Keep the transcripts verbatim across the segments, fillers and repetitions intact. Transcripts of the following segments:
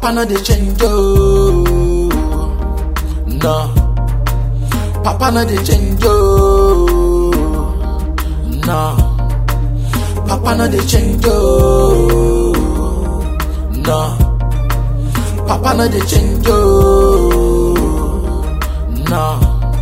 Papa no dey change oh, no. Papa no dey change oh, no. Papa no dey change oh, no. Papa no dey change oh, no.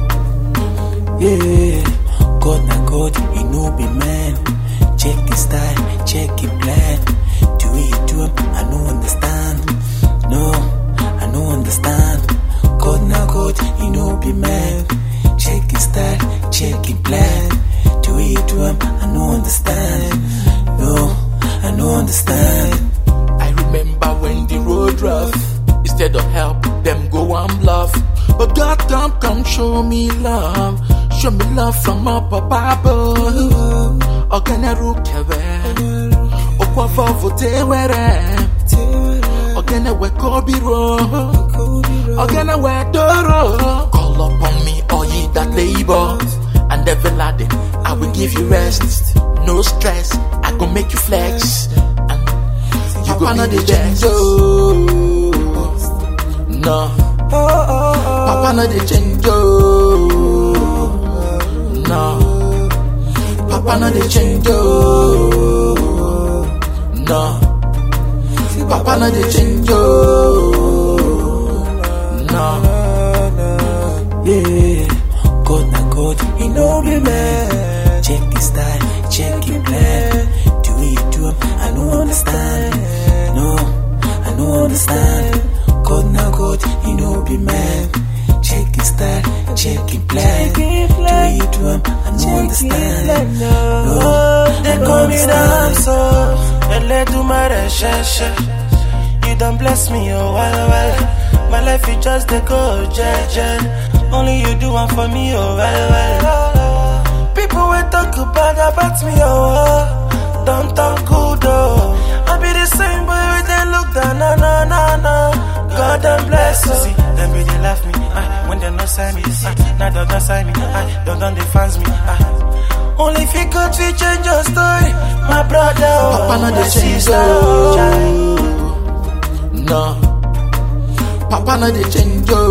Yeah, God na God, he no be man. Check his style, check his plan. The way you do him, I no understand. No, I no understand. God na God, he no be man. Check his style, check his plan. The way you do him, I no understand. No, I no understand. I remember when the road rough. Instead of help, them go and bluff. But God come, come show me love. Show me love from up above. Ogana rukewe, okwa vote were. Ogana we kobiro, ogana we doro. Call upon me, all ye that labor, and every laddie, I will give you rest. No stress, I go make you flex, and you go be the best. No, Papa no dey change oh, no. Papa no dey change oh, no. Papa no dey change oh, no. Yeah, God na God, he no be man. Check his style, check his plan. The way you do him, I no understand. No, I no understand. God na God, he no be man. Check his style, check his plan. The way you do him, I no understand. No, they call me dancer, and let do my recherche. You done bless me, oh well, well. My life is just a go, jeje. Only you do one for me, oh well, well. People will talk about about me, oh. Don't talk good, oh. I be the same boy with them look down, na na na na. God damn bless you. See, them be they laugh me, ah, when they no sign me, ah, now they don't sign me, ah, don't don't they fans me, ah. Only if you could we change your story, my brother, oh, Papa no dey change oh, no. Papa no dey change oh,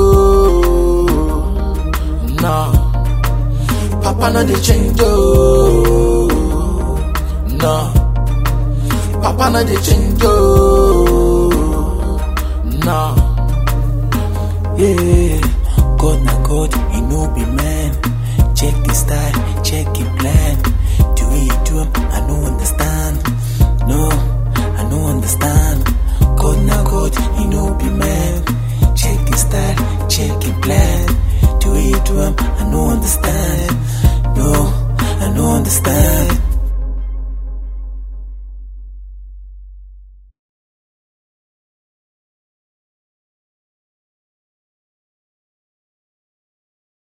no. Papa no dey change oh, no. Papa no dey change oh, no. yeah, God na God, he no be man. Check his style, check his plan. The way you do him, I no understand. No, I no understand. God na God, he no be man. Check his style, check his plan. The way you do him, I no understand. No, I no understand.